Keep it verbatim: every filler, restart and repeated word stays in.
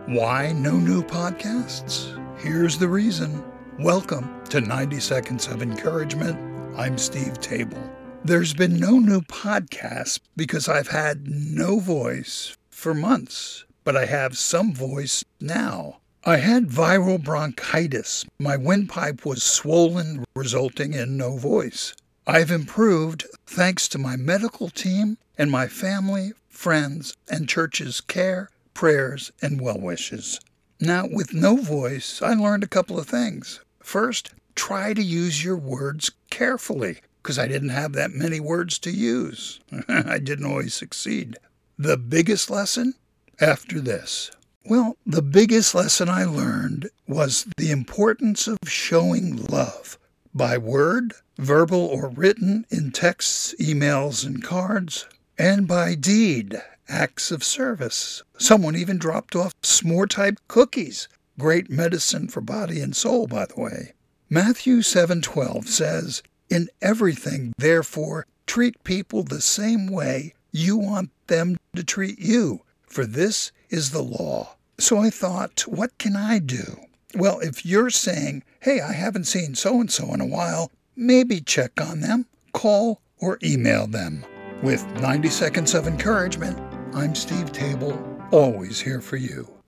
Why no new podcasts? Here's the reason. Welcome to ninety Seconds of Encouragement. I'm Steve Table. There's been no new podcast because I've had no voice for months, but I have some voice now. I had viral bronchitis. My windpipe was swollen, resulting in no voice. I've improved thanks to my medical team and my family, friends, and church's care, prayers, and well wishes. Now, with no voice, I learned a couple of things. First, try to use your words carefully, because I didn't have that many words to use. I didn't always succeed. The biggest lesson? After this. Well, the biggest lesson I learned was the importance of showing love by word, verbal or written, in texts, emails, and cards, and by deed, acts of service. Someone even dropped off s'more-type cookies. Great medicine for body and soul, by the way. Matthew seven twelve says, "In everything, therefore, treat people the same way you want them to treat you, for this is the law." So I thought, what can I do? Well, if you're saying, hey, I haven't seen so-and-so in a while, maybe check on them, call, or email them. With ninety Seconds of Encouragement, I'm Steve Table, always here for you.